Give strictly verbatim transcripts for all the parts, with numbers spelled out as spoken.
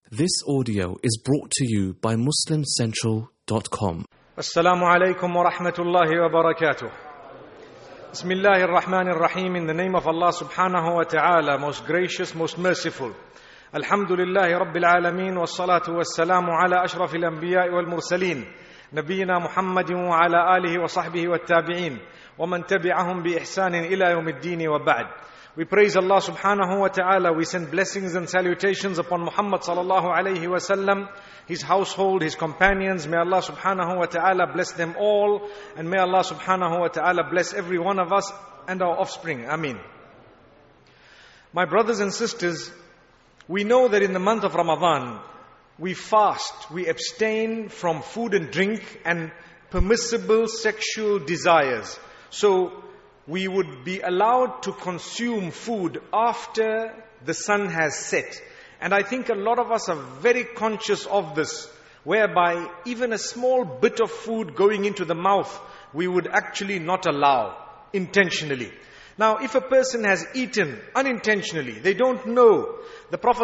This audio is brought to you by muslim central dot com. Assalamu alaikum wa rahmatullahi wa barakatuh. Bismillahir Rahmanir Rahim. In the name of Allah subhanahu wa ta'ala, most gracious, most merciful. Alhamdulillahi Rabbil Alameen. Wa salatu wa salamu ala ashrafil anbiya wal mursaleen. Nabiyyina Muhammadin wa ala alihi wa sahbihi wa tabi'een. Wa man tabi'ahum bi ihsanin ila yawmiddin wa ba'd. We praise Allah subhanahu wa ta'ala. We send blessings and salutations upon Muhammad sallallahu alayhi wa sallam, his household, his companions. May Allah subhanahu wa ta'ala bless them all. And may Allah subhanahu wa ta'ala bless every one of us and our offspring. Ameen. My brothers and sisters, we know that in the month of Ramadan, we fast, we abstain from food and drink and permissible sexual desires. So, we would be allowed to consume food after the sun has set. And I think a lot of us are very conscious of this, whereby even a small bit of food going into the mouth, we would actually not allow intentionally. Now, if a person has eaten unintentionally, they don't know. The Prophet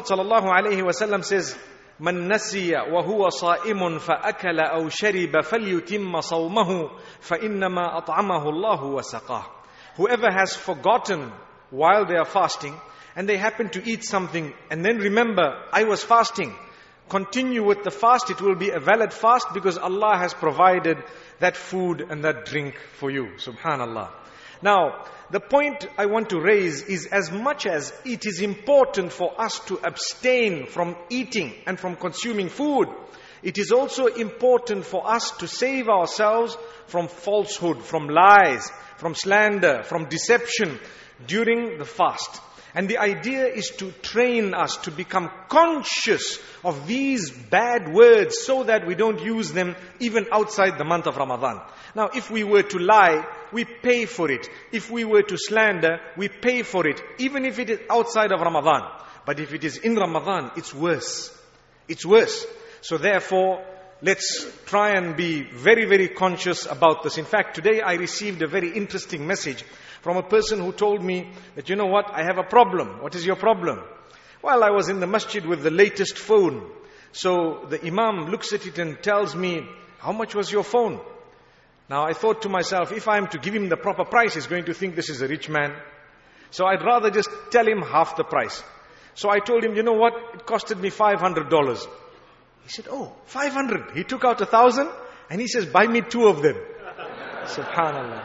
ﷺ says, من نسي وهو صائم فأكل أو شرب فليتم صومه فإنما أطعمه الله وسقاه. Whoever has forgotten while they are fasting and they happen to eat something and then remember, I was fasting, continue with the fast. It will be a valid fast because Allah has provided that food and that drink for you. Subhanallah. Now, the point I want to raise is, as much as it is important for us to abstain from eating and from consuming food, it is also important for us to save ourselves from falsehood, from lies, from slander, from deception during the fast. And the idea is to train us to become conscious of these bad words so that we don't use them even outside the month of Ramadan. Now, if we were to lie, we pay for it. If we were to slander, we pay for it, even if it is outside of Ramadan. But if it is in Ramadan, it's worse. It's worse. So therefore, let's try and be very, very conscious about this. In fact, today I received a very interesting message from a person who told me that, you know what, I have a problem. What is your problem? Well, I was in the masjid with the latest phone. So the imam looks at it and tells me, how much was your phone? Now I thought to myself, if I am to give him the proper price, he's going to think this is a rich man. So I'd rather just tell him half the price. So I told him, you know what, it costed me five hundred dollars. He said, oh, five hundred. He took out a thousand and he says, buy me two of them. Subhanallah.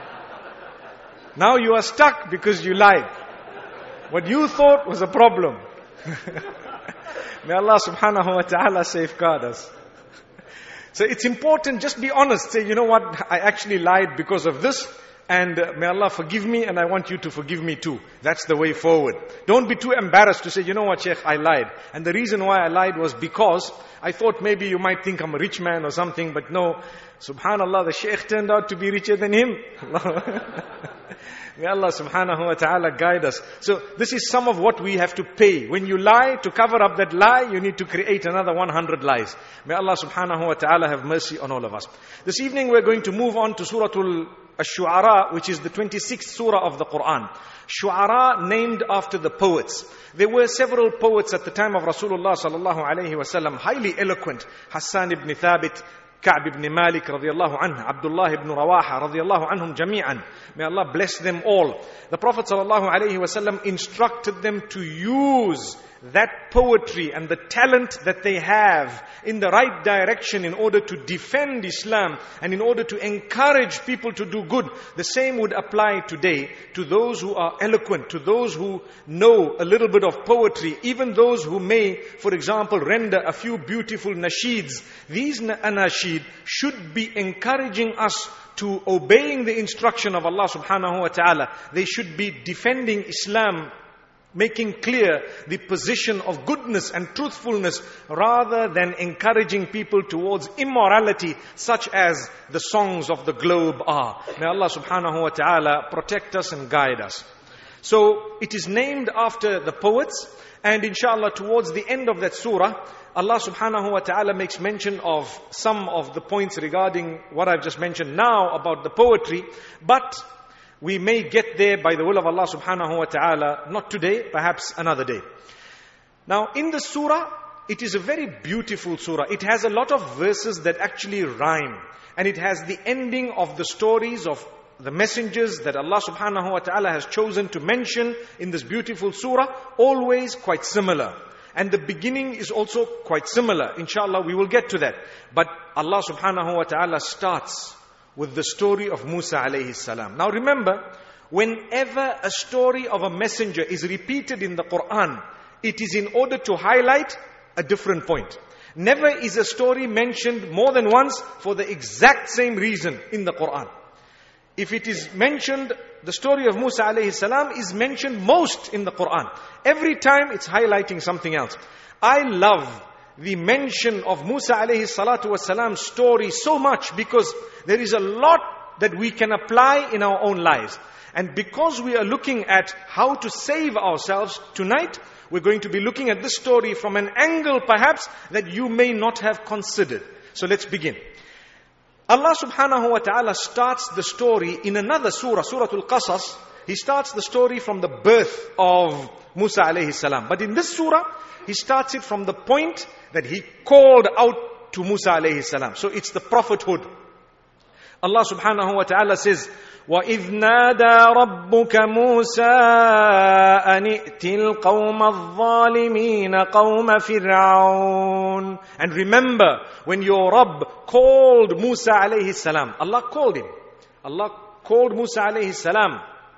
Now you are stuck because you lied. What you thought was a problem. May Allah subhanahu wa ta'ala safeguard us. So it's important, just be honest. Say, you know what, I actually lied because of this. And uh, may Allah forgive me and I want you to forgive me too. That's the way forward. Don't be too embarrassed to say, you know what, Sheikh, I lied. And the reason why I lied was because I thought maybe you might think I'm a rich man or something. But no, subhanallah, the Sheikh turned out to be richer than him. May Allah subhanahu wa ta'ala guide us. So this is some of what we have to pay. When you lie, to cover up that lie, you need to create another one hundred lies. May Allah subhanahu wa ta'ala have mercy on all of us. This evening we're going to move on to Suratul Ash-Shu'ara, which is the twenty-sixth surah of the Quran. Shu'ara, named after the poets. There were several poets at the time of Rasulullah sallallahu alayhi wa sallam, highly eloquent. Hassan ibn Thabit, Ka'b ibn Malik radiyallahu anhu, Abdullah ibn Rawaha radiyallahu anhum jami'an. May Allah bless them all. The Prophet sallallahu alayhi wa sallam instructed them to use that poetry and the talent that they have in the right direction in order to defend Islam and in order to encourage people to do good. The same would apply today to those who are eloquent, to those who know a little bit of poetry, even those who may, for example, render a few beautiful nasheeds. These nasheed should be encouraging us to obeying the instruction of Allah subhanahu wa ta'ala. They should be defending Islam, making clear the position of goodness and truthfulness rather than encouraging people towards immorality such as the songs of the globe are. May Allah subhanahu wa ta'ala protect us and guide us. So it is named after the poets, and inshallah towards the end of that surah, Allah subhanahu wa ta'ala makes mention of some of the points regarding what I've just mentioned now about the poetry, but we may get there by the will of Allah subhanahu wa ta'ala, not today, perhaps another day. Now in the surah, it is a very beautiful surah. It has a lot of verses that actually rhyme. And it has the ending of the stories of the messengers that Allah subhanahu wa ta'ala has chosen to mention in this beautiful surah, always quite similar. And the beginning is also quite similar. Inshallah, we will get to that. But Allah subhanahu wa ta'ala starts with the story of Musa alayhi salam. Now remember, whenever a story of a messenger is repeated in the Quran, it is in order to highlight a different point. Never is a story mentioned more than once for the exact same reason in the Quran. If it is mentioned, the story of Musa alayhi salam is mentioned most in the Quran. Every time it's highlighting something else. I love the mention of Musa alayhi salatu wasalam's story so much because there is a lot that we can apply in our own lives. And because we are looking at how to save ourselves tonight, we're going to be looking at this story from an angle perhaps that you may not have considered. So let's begin. Allah subhanahu wa ta'ala starts the story in another surah, Surah Al-Qasas. He starts the story from the birth of Musa alayhi salam. But in this surah, he starts it from the point that he called out to Musa alayhi salam. So it's the prophethood. Allah subhanahu wa ta'ala says, وَإِذْ نَادَى رَبُّكَ مُوسَىٰ أَنِ ائْتِ الْقَوْمَ الظَّالِمِينَ قَوْمَ فِرْعَوْنَ. And remember, when your Rabb called Musa alayhi salam, Allah called him. Allah called Musa alayhi salam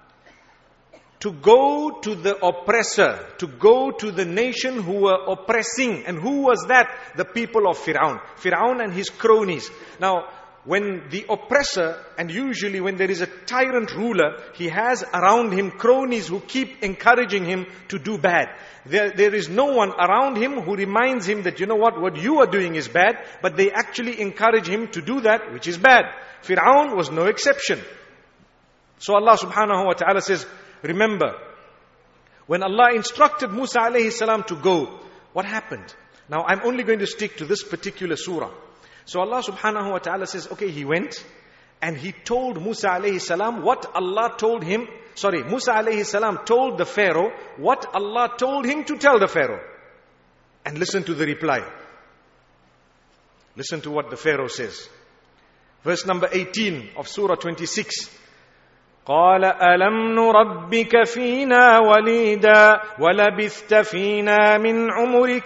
to go to the oppressor, to go to the nation who were oppressing. And who was that? The people of Fir'aun. Fir'aun and his cronies. Now, when the oppressor, and usually when there is a tyrant ruler, he has around him cronies who keep encouraging him to do bad. There, there is no one around him who reminds him that, you know what, what you are doing is bad, but they actually encourage him to do that which is bad. Fir'aun was no exception. So Allah subhanahu wa ta'ala says, remember, when Allah instructed Musa alayhi salam to go, what happened? Now I'm only going to stick to this particular surah. So Allah subhanahu wa ta'ala says, okay, he went and he told Musa alayhi salam what Allah told him. Sorry, Musa alayhi salam told the Pharaoh what Allah told him to tell the Pharaoh. And listen to the reply. Listen to what the Pharaoh says. Verse number eighteen of Surah twenty-six. قال ألم نربك فينا وليدا ولبثت فينا من عمرك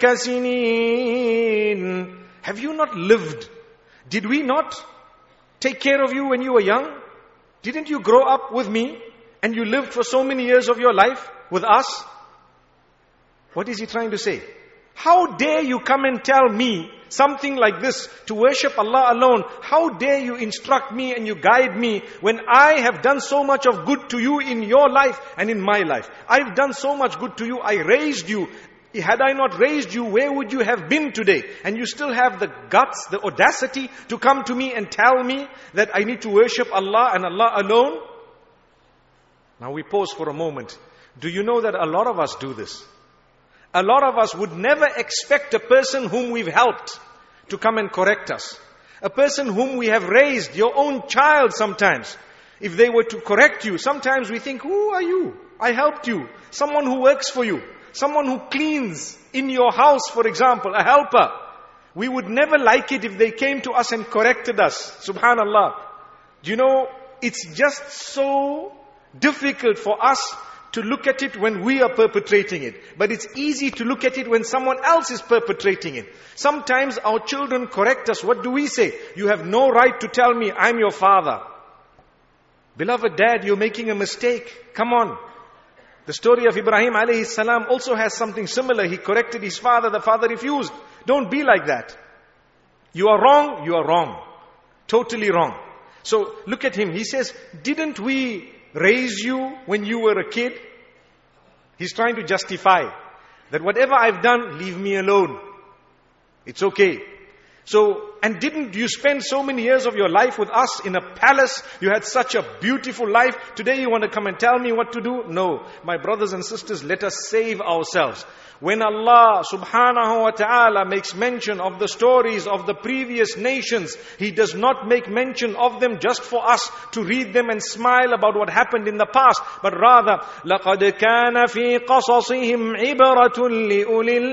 سنين. Have you not lived? Did we not take care of you when you were young? Didn't you grow up with me? And you lived for so many years of your life with us? What is he trying to say? How dare you come and tell me something like this, to worship Allah alone? How dare you instruct me and you guide me when I have done so much of good to you in your life and in my life? I've done so much good to you. I raised you. Had I not raised you, where would you have been today? And you still have the guts, the audacity to come to me and tell me that I need to worship Allah and Allah alone? Now we pause for a moment. Do you know that a lot of us do this? A lot of us would never expect a person whom we've helped to come and correct us. A person whom we have raised, your own child sometimes. If they were to correct you, sometimes we think, who are you? I helped you. Someone who works for you. Someone who cleans in your house, for example, a helper. We would never like it if they came to us and corrected us. Subhanallah. Do you know, it's just so difficult for us to look at it when we are perpetrating it. But it's easy to look at it when someone else is perpetrating it. Sometimes our children correct us. What do we say? You have no right to tell me I'm your father. Beloved dad, you're making a mistake. Come on. The story of Ibrahim alayhi salam also has something similar. He corrected his father, the father refused. Don't be like that. You are wrong, you are wrong. Totally wrong. So look at him. He says, didn't we raise you when you were a kid? He's trying to justify that whatever I've done, leave me alone. It's okay. So, and didn't you spend so many years of your life with us in a palace? You had such a beautiful life. Today you want to come and tell me what to do? No. My brothers and sisters, let us save ourselves. When Allah subhanahu wa ta'ala makes mention of the stories of the previous nations, He does not make mention of them just for us to read them and smile about what happened in the past, but rather, لَقَدْ كَانَ فِي قَصَصِهِمْ عِبْرَةٌ لِأُولِي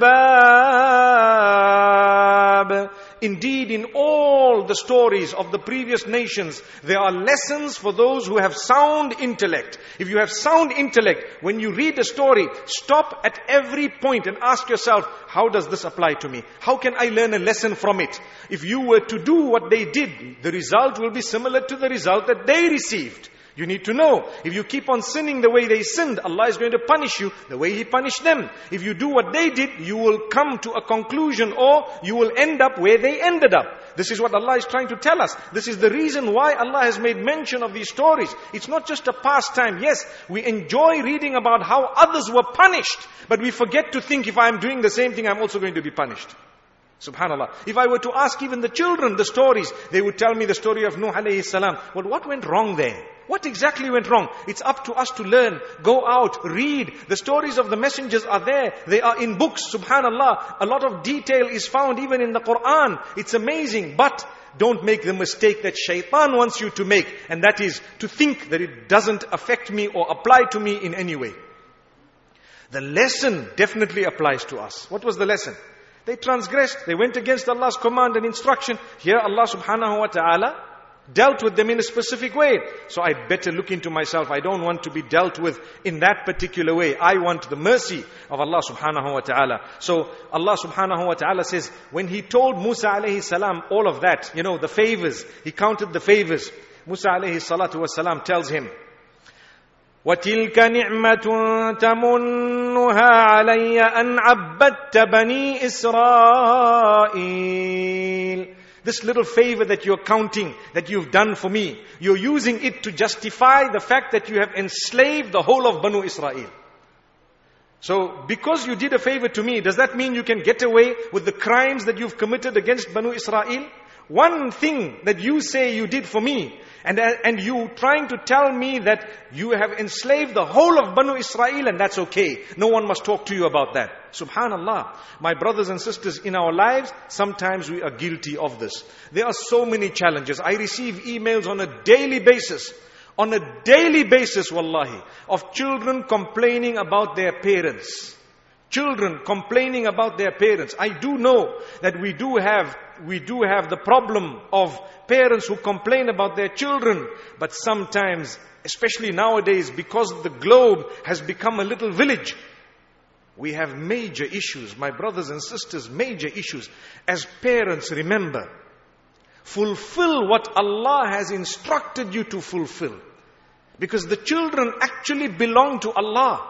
الْأَلْبَابِ. Indeed, in all the stories of the previous nations, there are lessons for those who have sound intellect. If you have sound intellect, when you read a story, stop at every point and ask yourself, how does this apply to me? How can I learn a lesson from it? If you were to do what they did, the result will be similar to the result that they received. You need to know, if you keep on sinning the way they sinned, Allah is going to punish you the way He punished them. If you do what they did, you will come to a conclusion, or you will end up where they ended up. This is what Allah is trying to tell us. This is the reason why Allah has made mention of these stories. It's not just a pastime. Yes, we enjoy reading about how others were punished, but we forget to think, if I am doing the same thing, I'm also going to be punished. Subhanallah. If I were to ask even the children the stories, they would tell me the story of Nuh alayhi salam. Well, what went wrong there? What exactly went wrong? It's up to us to learn. Go out, read. The stories of the messengers are there. They are in books. Subhanallah. A lot of detail is found even in the Quran. It's amazing. But don't make the mistake that shaitan wants you to make. And that is to think that it doesn't affect me or apply to me in any way. The lesson definitely applies to us. What was the lesson? They transgressed. They went against Allah's command and instruction. Here Allah subhanahu wa ta'ala dealt with them in a specific way. So I better look into myself. I don't want to be dealt with in that particular way. I want the mercy of Allah subhanahu wa ta'ala. So Allah subhanahu wa ta'ala says, when He told Musa alayhi salam all of that, you know, the favors, He counted the favors. Musa alayhi salatu wa salam tells him, وَتِلْكَ نِعْمَةٌ تَمُنُّهَا عَلَيَّ أَنْ عَبَّدْتَ بَنِي إِسْرَائِيلَ. This little favor that you're counting, that you've done for me, you're using it to justify the fact that you have enslaved the whole of Banu Israel. So, because you did a favor to me, does that mean you can get away with the crimes that you've committed against Banu Israel? One thing that you say you did for me, and, and you trying to tell me that you have enslaved the whole of Banu Israel, and that's okay. No one must talk to you about that. Subhanallah. My brothers and sisters, in our lives, sometimes we are guilty of this. There are so many challenges. I receive emails on a daily basis, on a daily basis, wallahi, of children complaining about their parents. Children complaining about their parents. I do know that we do have We do have the problem of parents who complain about their children. But sometimes, especially nowadays, because the globe has become a little village, we have major issues. My brothers and sisters, major issues. As parents, remember, fulfill what Allah has instructed you to fulfill. Because the children actually belong to Allah.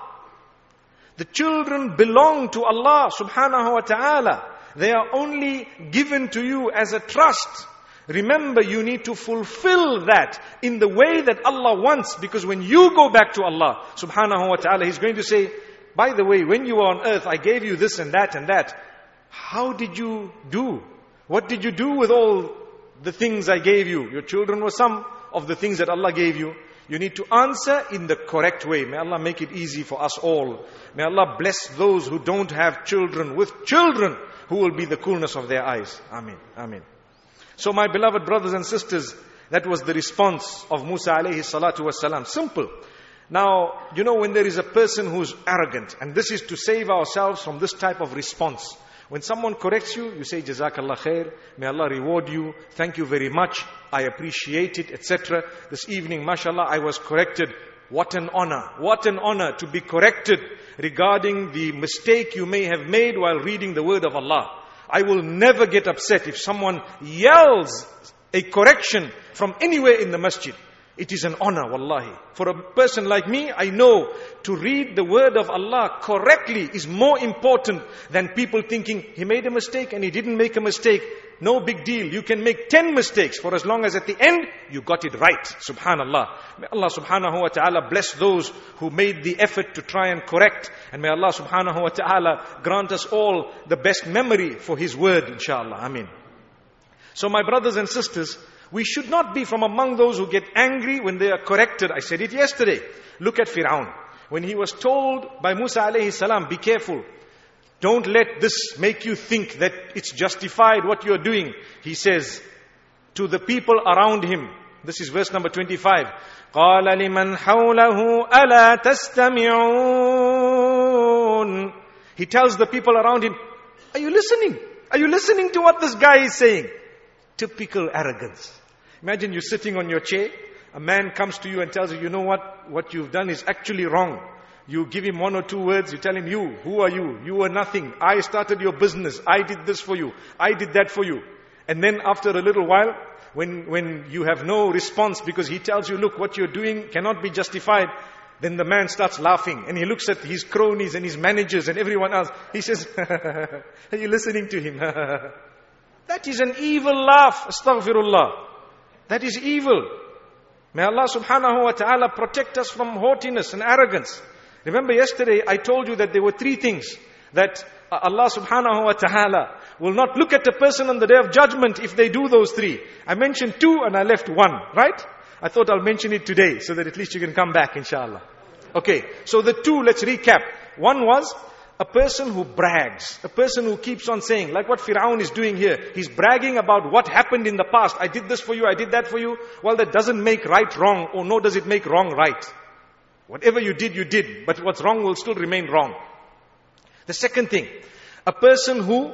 The children belong to Allah subhanahu wa ta'ala. They are only given to you as a trust. Remember, you need to fulfill that in the way that Allah wants. Because when you go back to Allah subhanahu wa ta'ala, He's going to say, by the way, when you were on earth, I gave you this and that and that. How did you do? What did you do with all the things I gave you? Your children were some of the things that Allah gave you. You need to answer in the correct way. May Allah make it easy for us all. May Allah bless those who don't have children with children who will be the coolness of their eyes. Ameen. Ameen. So my beloved brothers and sisters, that was the response of Musa alayhi salatu wasalam. Simple. Now, you know, when there is a person who's arrogant, and this is to save ourselves from this type of response. When someone corrects you, you say, Jazakallah khair, may Allah reward you, thank you very much, I appreciate it, et cetera. This evening, mashallah, I was corrected. What an honor, what an honor to be corrected regarding the mistake you may have made while reading the word of Allah. I will never get upset if someone yells a correction from anywhere in the masjid. It is an honor, wallahi. For a person like me, I know to read the word of Allah correctly is more important than people thinking, he made a mistake and he didn't make a mistake. No big deal. You can make ten mistakes for as long as at the end, you got it right. Subhanallah. May Allah subhanahu wa ta'ala bless those who made the effort to try and correct. And may Allah subhanahu wa ta'ala grant us all the best memory for His word, inshallah. Ameen. So my brothers and sisters, we should not be from among those who get angry when they are corrected. I said it yesterday. Look at Fir'aun. When he was told by Musa alayhi salam, be careful. Don't let this make you think that it's justified what you're doing. He says to the people around him, this is verse number twenty-five. قَالَ لِمَنْ حَوْلَهُ أَلَا تَسْتَمِعُونَ. He tells the people around him, are you listening? Are you listening to what this guy is saying? Typical arrogance. Imagine you're sitting on your chair. A man comes to you and tells you, you know what? What you've done is actually wrong. You give him one or two words. You tell him, you, who are you? You are nothing. I started your business. I did this for you. I did that for you. And then after a little while, when, when you have no response because he tells you, look, what you're doing cannot be justified, then the man starts laughing and he looks at his cronies and his managers and everyone else. He says, are you listening to him? That is an evil laugh. Astaghfirullah. That is evil. May Allah subhanahu wa ta'ala protect us from haughtiness and arrogance. Remember yesterday I told you that there were three things that Allah subhanahu wa ta'ala will not look at a person on the day of judgment if they do those three. I mentioned two and I left one, right? I thought I'll mention it today so that at least you can come back inshallah. Okay, so the two, let's recap. One was a person who brags, a person who keeps on saying, like what Fir'aun is doing here. He's bragging about what happened in the past. I did this for you, I did that for you. Well, that doesn't make right wrong, or nor does it make wrong right. Whatever you did, you did. But what's wrong will still remain wrong. The second thing, a person who,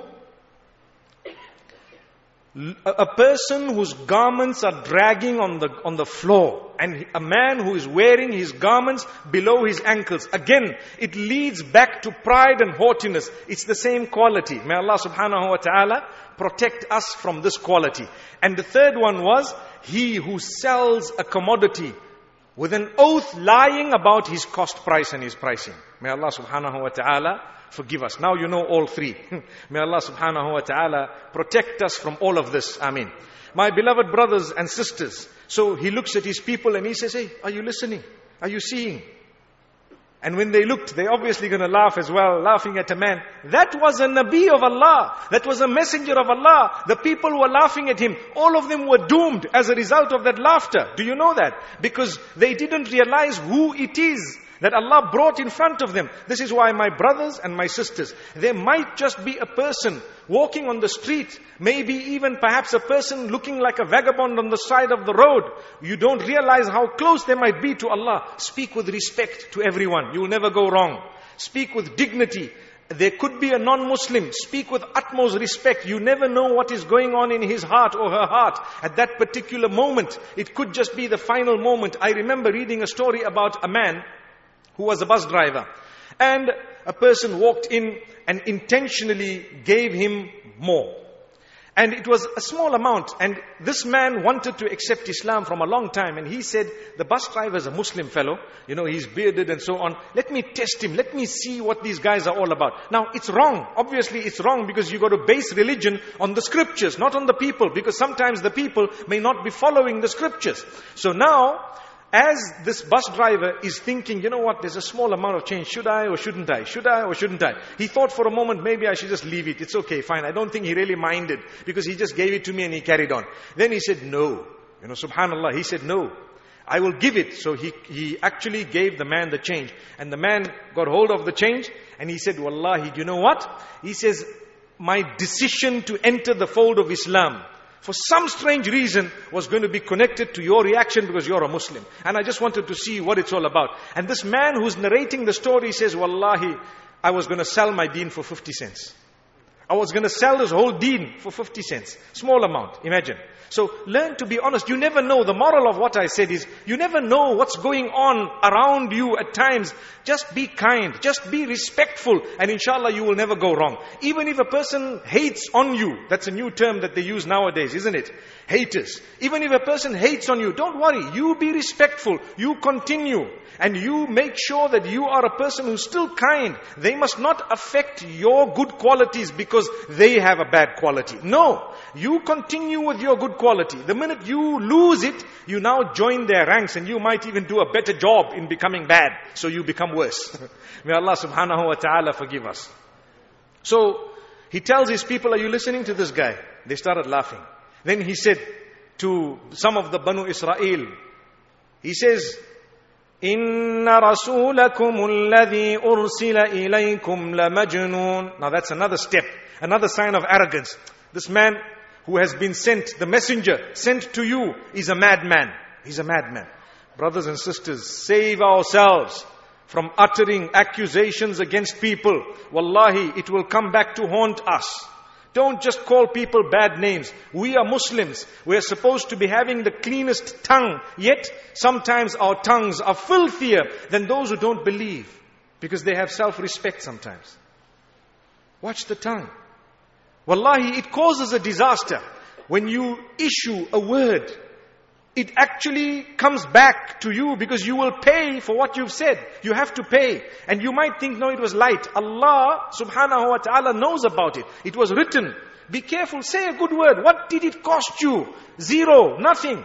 a person whose garments are dragging on the, on the floor, and a man who is wearing his garments below his ankles. Again, it leads back to pride and haughtiness. It's the same quality. May Allah subhanahu wa ta'ala protect us from this quality. And the third one was, he who sells a commodity with an oath lying about his cost price and his pricing. May Allah subhanahu wa ta'ala forgive us. Now you know all three. May Allah subhanahu wa ta'ala protect us from all of this. Ameen. My beloved brothers and sisters. So he looks at his people and he says, hey, are you listening? Are you seeing? And when they looked, they're obviously going to laugh as well, laughing at a man. That was a Nabi of Allah. That was a messenger of Allah. The people were laughing at him. All of them were doomed as a result of that laughter. Do you know that? Because they didn't realize who it is that Allah brought in front of them. This is why my brothers and my sisters, there might just be a person walking on the street, maybe even perhaps a person looking like a vagabond on the side of the road. You don't realize how close they might be to Allah. Speak with respect to everyone. You will never go wrong. Speak with dignity. There could be a non-Muslim. Speak with utmost respect. You never know what is going on in his heart or her heart at that particular moment. It could just be the final moment. I remember reading a story about a man who was a bus driver. And a person walked in and intentionally gave him more. And it was a small amount. And this man wanted to accept Islam from a long time. And he said, the bus driver is a Muslim fellow. You know, he's bearded and so on. Let me test him. Let me see what these guys are all about. Now, it's wrong. Obviously, it's wrong because you've got to base religion on the scriptures, not on the people. Because sometimes the people may not be following the scriptures. So now, as this bus driver is thinking, you know what, there's a small amount of change. Should I or shouldn't I? Should I or shouldn't I? He thought for a moment, maybe I should just leave it. It's okay, fine. I don't think he really minded because he just gave it to me and he carried on. Then he said, no. You know, subhanallah, he said, no. I will give it. So he, he actually gave the man the change. And the man got hold of the change and he said, wallahi, do you know what? He says, my decision to enter the fold of Islam, for some strange reason, was going to be connected to your reaction because you're a Muslim. And I just wanted to see what it's all about. And this man who's narrating the story says, wallahi, I was going to sell my deen for fifty cents. I was going to sell this whole deen for fifty cents. Small amount, imagine. So learn to be honest. You never know. The moral of what I said is, you never know what's going on around you at times. Just be kind. Just be respectful. And inshallah, you will never go wrong. Even if a person hates on you, that's a new term that they use nowadays, isn't it? Haters. Even if a person hates on you, don't worry. You be respectful. You continue. And you make sure that you are a person who's still kind. They must not affect your good qualities because they have a bad quality. No. You continue with your good quality. The minute you lose it, you now join their ranks and you might even do a better job in becoming bad. So you become worse. May Allah subhanahu wa ta'ala forgive us. So, he tells his people, are you listening to this guy? They started laughing. Then he said to some of the Banu Israel, he says, إِنَّ رَسُولَكُمُ الَّذِي أُرْسِلَ إِلَيْكُمْ لَمَجْنُونَ. Now that's another step, another sign of arrogance. This man who has been sent, the messenger sent to you, is a madman. He's a madman. Brothers and sisters, save ourselves from uttering accusations against people. Wallahi, it will come back to haunt us. Don't just call people bad names. We are Muslims. We are supposed to be having the cleanest tongue. Yet, sometimes our tongues are filthier than those who don't believe. Because they have self-respect sometimes. Watch the tongue. Wallahi, it causes a disaster. When you issue a word, it actually comes back to you because you will pay for what you've said. You have to pay. And you might think, no, it was light. Allah subhanahu wa ta'ala knows about it. It was written. Be careful, say a good word. What did it cost you? Zero, nothing.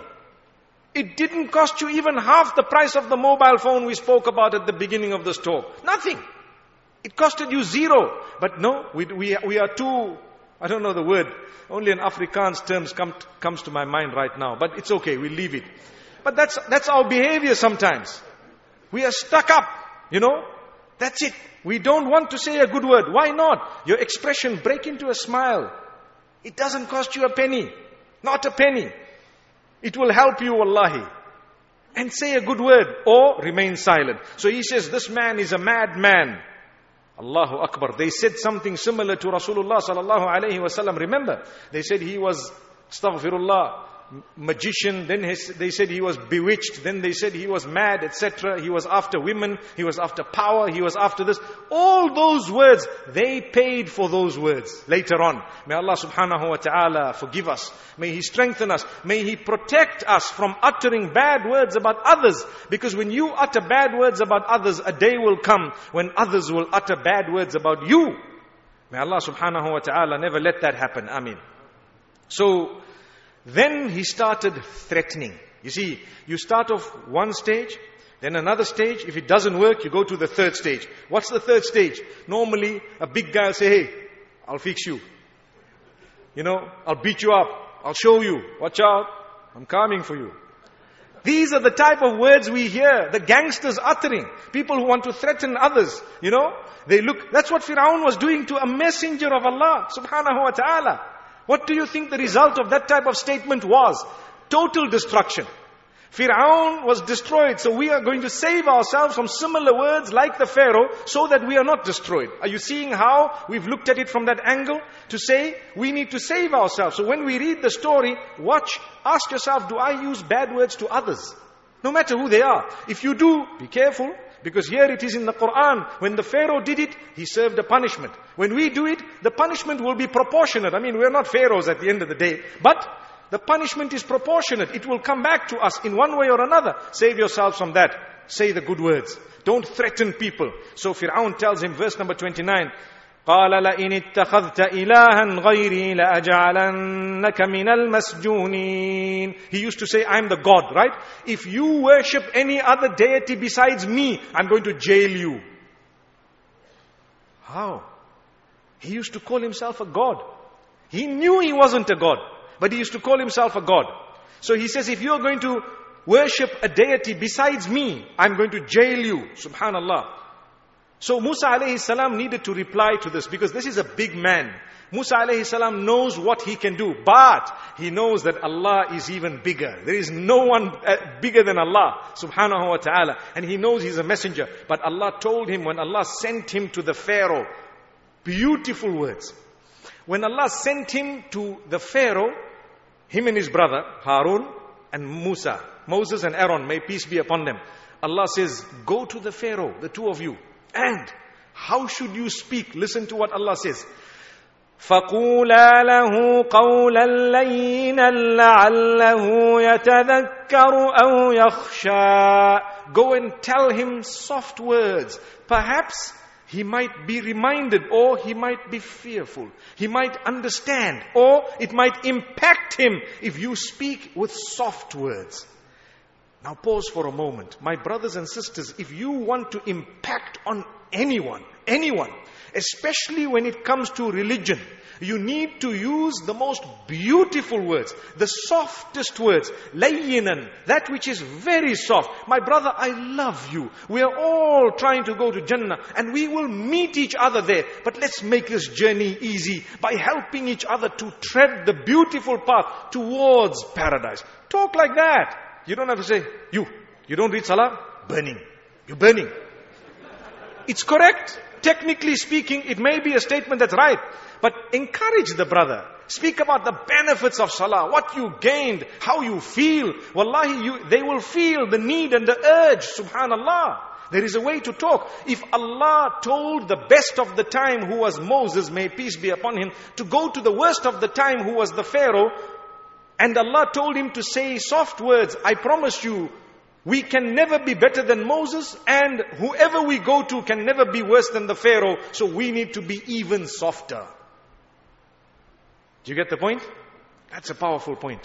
It didn't cost you even half the price of the mobile phone we spoke about at the beginning of this talk. Nothing. It costed you zero. But no, we, we, we are too, I don't know the word. Only in Afrikaans terms come, comes to my mind right now. But it's okay, we'll leave it. But that's, that's our behavior sometimes. We are stuck up, you know. That's it. We don't want to say a good word. Why not? Your expression, break into a smile. It doesn't cost you a penny. Not a penny. It will help you, wallahi. And say a good word or remain silent. So he says, this man is a madman. Allahu Akbar. They said something similar to Rasulullah sallallahu alayhi wasallam. Remember, they said he was, astaghfirullah, magician. Then they said he was bewitched. Then they said he was mad, et cetera. He was after women. He was after power. He was after this. All those words, they paid for those words later on. May Allah subhanahu wa ta'ala forgive us. May He strengthen us. May He protect us from uttering bad words about others. Because when you utter bad words about others, a day will come when others will utter bad words about you. May Allah subhanahu wa ta'ala never let that happen. Ameen. So, then he started threatening. You see, you start off one stage, then another stage. If it doesn't work, you go to the third stage. What's the third stage? Normally, a big guy will say, hey, I'll fix you. You know, I'll beat you up. I'll show you. Watch out. I'm coming for you. These are the type of words we hear, the gangsters uttering. People who want to threaten others, you know. They look, that's what Fir'aun was doing to a messenger of Allah, subhanahu wa ta'ala. What do you think the result of that type of statement was? Total destruction. Fir'aun was destroyed. So we are going to save ourselves from similar words like the Pharaoh so that we are not destroyed. Are you seeing how we've looked at it from that angle? To say we need to save ourselves. So when we read the story, watch, ask yourself, do I use bad words to others? No matter who they are. If you do, be careful. Because here it is in the Quran, when the Pharaoh did it, he served a punishment. When we do it, the punishment will be proportionate. I mean, we're not pharaohs at the end of the day. But the punishment is proportionate. It will come back to us in one way or another. Save yourselves from that. Say the good words. Don't threaten people. So Fir'aun tells him, verse number twenty-nine, قَالَ لَئِنِ اتَّخَذْتَ إِلَهًا غَيْرِي لَأَجْعَلَنَّكَ مِنَ الْمَسْجُونِينَ. He used to say, I'm the God, right? If you worship any other deity besides me, I'm going to jail you. How? He used to call himself a God. He knew he wasn't a God, but he used to call himself a God. So he says, if you're going to worship a deity besides me, I'm going to jail you. Subhanallah. So Musa alayhi salam needed to reply to this because this is a big man. Musa alayhi salam knows what he can do, but he knows that Allah is even bigger. There is no one bigger than Allah subhanahu wa ta'ala. And he knows he's a messenger. But Allah told him when Allah sent him to the Pharaoh, beautiful words. When Allah sent him to the Pharaoh, him and his brother, Harun and Musa, Moses and Aaron, may peace be upon them. Allah says, go to the Pharaoh, the two of you. And how should you speak? Listen to what Allah says. فَقُولَا لَهُ قَوْلًا لَيِّنًا لَعَلَّهُ يَتَذَكَّرُ أَوْ يَخْشَى. Go and tell him soft words. Perhaps he might be reminded, or he might be fearful. He might understand, or it might impact him if you speak with soft words. Now pause for a moment. My brothers and sisters, if you want to impact on anyone, anyone, especially when it comes to religion, You need to use the most beautiful words, the softest words. Layyinan, that which is very soft. My brother, I love you. We are all trying to go to Jannah and we will meet each other there. But let's make this journey easy by helping each other to tread the beautiful path towards paradise. Talk like that. You don't have to say, you, you don't read Salah? Burning. You're burning. It's correct. Technically speaking, it may be a statement that's right. But encourage the brother. Speak about the benefits of Salah, what you gained, how you feel. Wallahi, you, they will feel the need and the urge. Subhanallah. There is a way to talk. If Allah told the best of the time, who was Moses, may peace be upon him, to go to the worst of the time, who was the Pharaoh, and Allah told him to say soft words, I promise you, we can never be better than Moses, and whoever we go to can never be worse than the Pharaoh, so we need to be even softer. Do you get the point? That's a powerful point.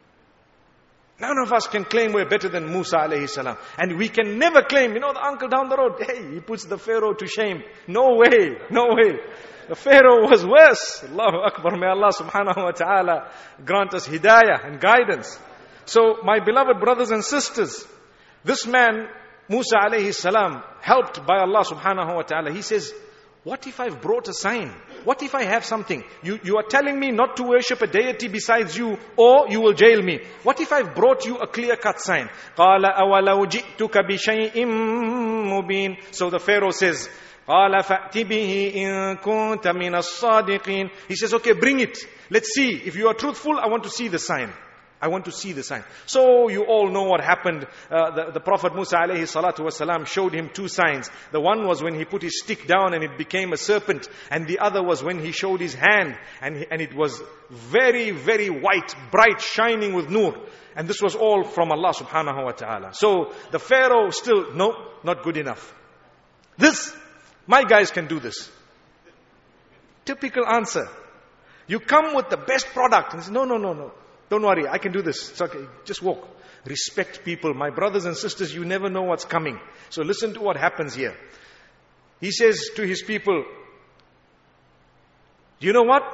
None of us can claim we're better than Musa alayhi salam. And we can never claim, you know, the uncle down the road, hey, he puts the Pharaoh to shame. No way, no way. The Pharaoh was worse. Allahu Akbar. May Allah subhanahu wa ta'ala grant us hidayah and guidance. So, my beloved brothers and sisters, this man, Musa alayhi salam, helped by Allah subhanahu wa ta'ala, he says, what if I've brought a sign? What if I have something? You, you are telling me not to worship a deity besides you, or you will jail me. What if I've brought you a clear-cut sign? قَالَ أَوَلَوْ جِئْتُكَ بِشَيْءٍ مُبِينٍ. So the Pharaoh says, قَالَ فَأْتِ بِهِ إِن كُنْتَ مِنَ الصَّادِقِينَ. He says, okay, bring it. Let's see. If you are truthful, I want to see the sign. I want to see the sign. So you all know what happened. Uh, the, the Prophet Musa alayhi salatu wasalam showed him two signs. The one was when he put his stick down and it became a serpent. And the other was when he showed his hand and, he, and it was very, very white, bright, shining with nur. And this was all from Allah subhanahu wa ta'ala. So the Pharaoh still, no, not good enough. This, my guys can do this. Typical answer. You come with the best product and say, no, no, no, no. Don't worry, I can do this. It's okay. Just walk. Respect people. My brothers and sisters, you never know what's coming. So listen to what happens here. He says to his people, you know what?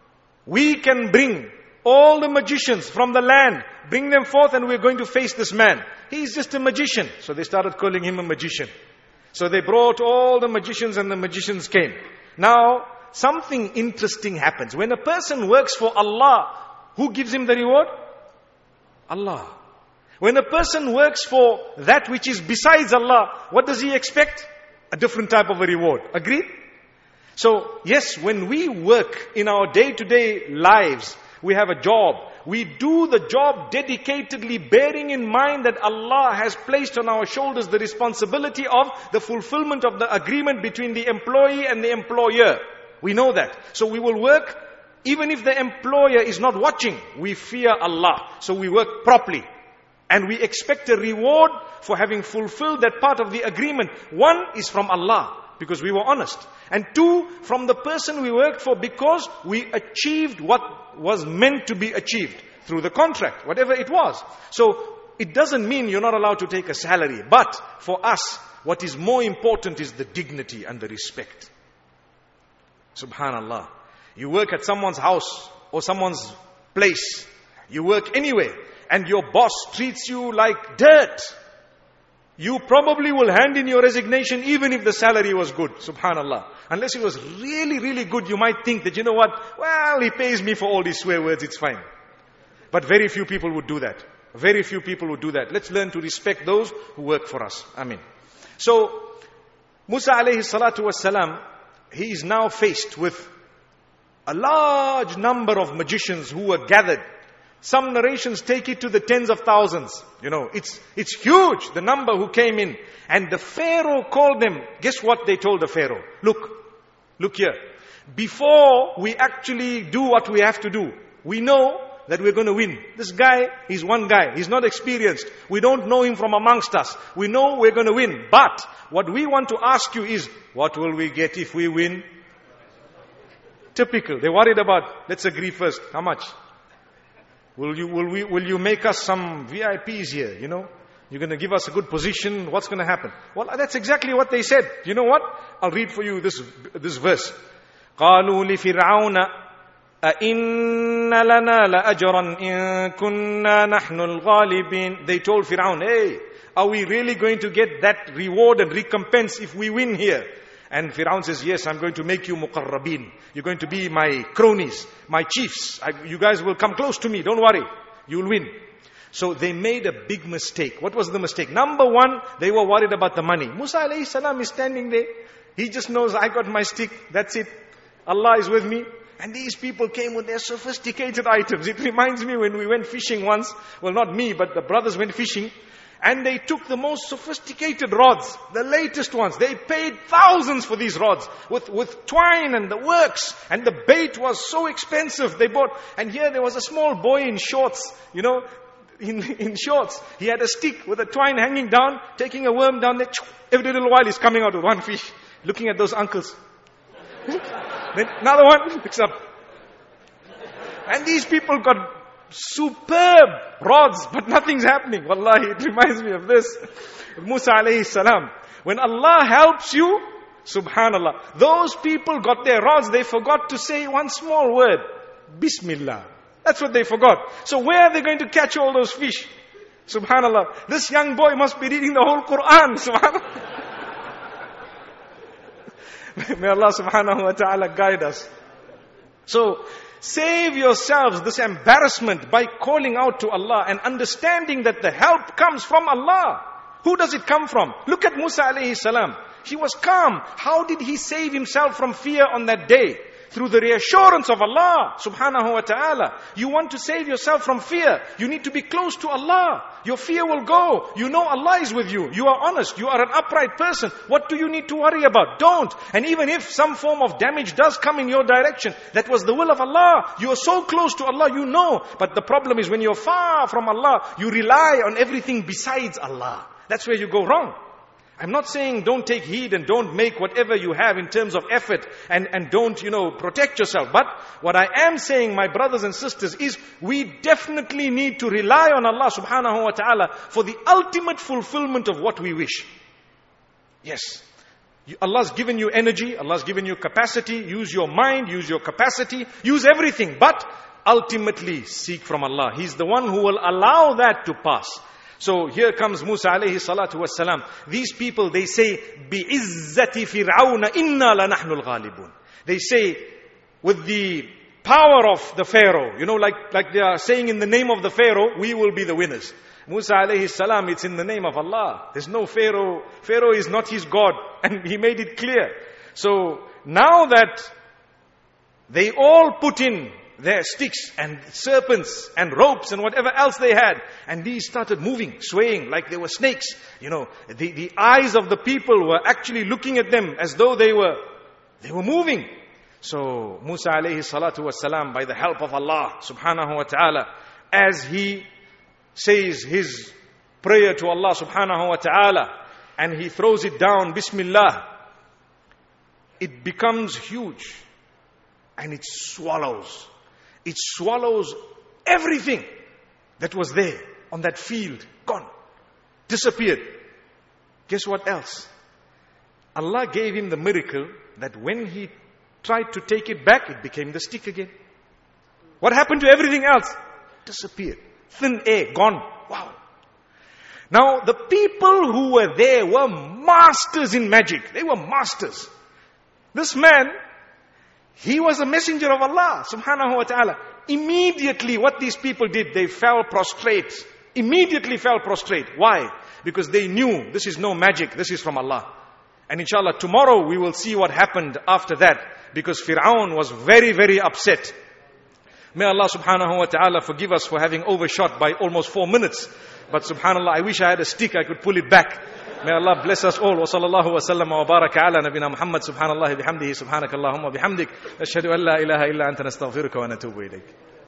We can bring all the magicians from the land, bring them forth and we're going to face this man. He's just a magician. So they started calling him a magician. So they brought all the magicians and the magicians came. Now, something interesting happens. When a person works for Allah, who gives him the reward? Allah. When a person works for that which is besides Allah, what does he expect? A different type of a reward. Agreed? So, yes, when we work in our day-to-day lives, we have a job. We do the job dedicatedly, bearing in mind that Allah has placed on our shoulders the responsibility of the fulfillment of the agreement between the employee and the employer. We know that. So we will work. Even if the employer is not watching, we fear Allah. So we work properly. And we expect a reward for having fulfilled that part of the agreement. One is from Allah, because we were honest. And two, from the person we worked for, because we achieved what was meant to be achieved through the contract, whatever it was. So it doesn't mean you're not allowed to take a salary. But for us, what is more important is the dignity and the respect. Subhanallah. You work at someone's house or someone's place. You work anywhere and your boss treats you like dirt. You probably will hand in your resignation even if the salary was good. Subhanallah. Unless it was really, really good, you might think that, you know what? Well, he pays me for all these swear words, it's fine. But very few people would do that. Very few people would do that. Let's learn to respect those who work for us. Ameen. So, Musa alayhi salatu wassalam, he is now faced with a large number of magicians who were gathered. Some narrations take it to the tens of thousands. You know, it's it's huge, the number who came in. And the Pharaoh called them. Guess what they told the Pharaoh? Look, look here. Before we actually do what we have to do, we know that we're going to win. This guy, he's one guy. He's not experienced. We don't know him from amongst us. We know we're going to win. But what we want to ask you is, what will we get if we win? Typical. They're worried about, let's agree first. How much? Will you, will we, will you make us some V I Ps here? You know, you're going to give us a good position. What's going to happen? Well, that's exactly what they said. You know what? I'll read for you this, this verse. قَالُوا لِفِرْعَوْنَ أَإِنَّ لَنَا لَأَجْرًا إِن كُنَّا نَحْنُ الْغَالِبِينَ. They told Fir'aun, hey, are we really going to get that reward and recompense if we win here? And Fir'aun says, yes, I'm going to make you muqarrabin. You're going to be my cronies, my chiefs. I, you guys will come close to me, don't worry. You'll win. So they made a big mistake. What was the mistake? Number one, they were worried about the money. Musa alayhi salam is standing there. He just knows, I got my stick, that's it. Allah is with me. And these people came with their sophisticated items. It reminds me when we went fishing once. Well, not me, but the brothers went fishing. And they took the most sophisticated rods, the latest ones. They paid thousands for these rods with, with twine and the works. And the bait was so expensive. They bought, and here there was a small boy in shorts, you know, in, in shorts. He had a stick with a twine hanging down, taking a worm down there. Every little while he's coming out with one fish, looking at those uncles. Then another one picks up. And these people got superb rods, but nothing's happening. Wallahi, it reminds me of this. Musa alayhi salam. When Allah helps you, subhanallah, those people got their rods, they forgot to say one small word. Bismillah. That's what they forgot. So where are they going to catch all those fish? Subhanallah. This young boy must be reading the whole Quran. Subhanallah. May Allah subhanahu wa ta'ala guide us. So, save yourselves this embarrassment by calling out to Allah and understanding that the help comes from Allah. Who does it come from? Look at Musa alayhi salam. He was calm. How did he save himself from fear on that day? Through the reassurance of Allah subhanahu wa ta'ala. You want to save yourself from fear, you need to be close to Allah. Your fear will go. You know Allah is with you. You are honest. You are an upright person. What do you need to worry about? Don't. And even if some form of damage does come in your direction, that was the will of Allah. You are so close to Allah, you know. But the problem is when you're far from Allah, you rely on everything besides Allah. That's where you go wrong. I'm not saying don't take heed and don't make whatever you have in terms of effort and, and don't, you know, protect yourself. But what I am saying, my brothers and sisters, is we definitely need to rely on Allah subhanahu wa ta'ala for the ultimate fulfillment of what we wish. Yes. Allah's given you energy, Allah's given you capacity, use your mind, use your capacity, use everything. But ultimately seek from Allah. He's the one who will allow that to pass. So here comes Musa alayhi salatu wassalam. These people, they say, بِعِزَّةِ فِرْعَوْنَ إِنَّا لَنَحْنُ الْغَالِبُونَ. They say, with the power of the Pharaoh, you know, like, like they are saying in the name of the Pharaoh, we will be the winners. Musa alayhi salam, it's in the name of Allah. There's no Pharaoh. Pharaoh is not his God. And he made it clear. So now that they all put in their sticks and serpents and ropes and whatever else they had, and these started moving, swaying like they were snakes. You know, the, the eyes of the people were actually looking at them as though they were, they were moving. So Musa alayhi salatu wassalam, by the help of Allah subhanahu wa ta'ala, as he says his prayer to Allah subhanahu wa ta'ala, and he throws it down, Bismillah, it becomes huge, and it swallows. It swallows everything that was there on that field. Gone. Disappeared. Guess what else? Allah gave him the miracle that when he tried to take it back, it became the stick again. What happened to everything else? Disappeared. Thin air. Gone. Wow. Now, the people who were there were masters in magic. They were masters. This man, he was a messenger of Allah subhanahu wa ta'ala. Immediately what these people did, they fell prostrate. Immediately fell prostrate. Why? Because they knew this is no magic, this is from Allah. And inshallah tomorrow we will see what happened after that. Because Fir'aun was very, very upset. May Allah subhanahu wa ta'ala forgive us for having overshot by almost four minutes. But subhanallah, I wish I had a stick, I could pull it back. May Allah bless us all. Wa sallallahu wa sallam wa baraka ala nabina Muhammad subhanallah bihamdihi subhanakallahumma bihamdik. Ashhadu an la ilaha illa anta nastaghfiruka wa natubu ilayk.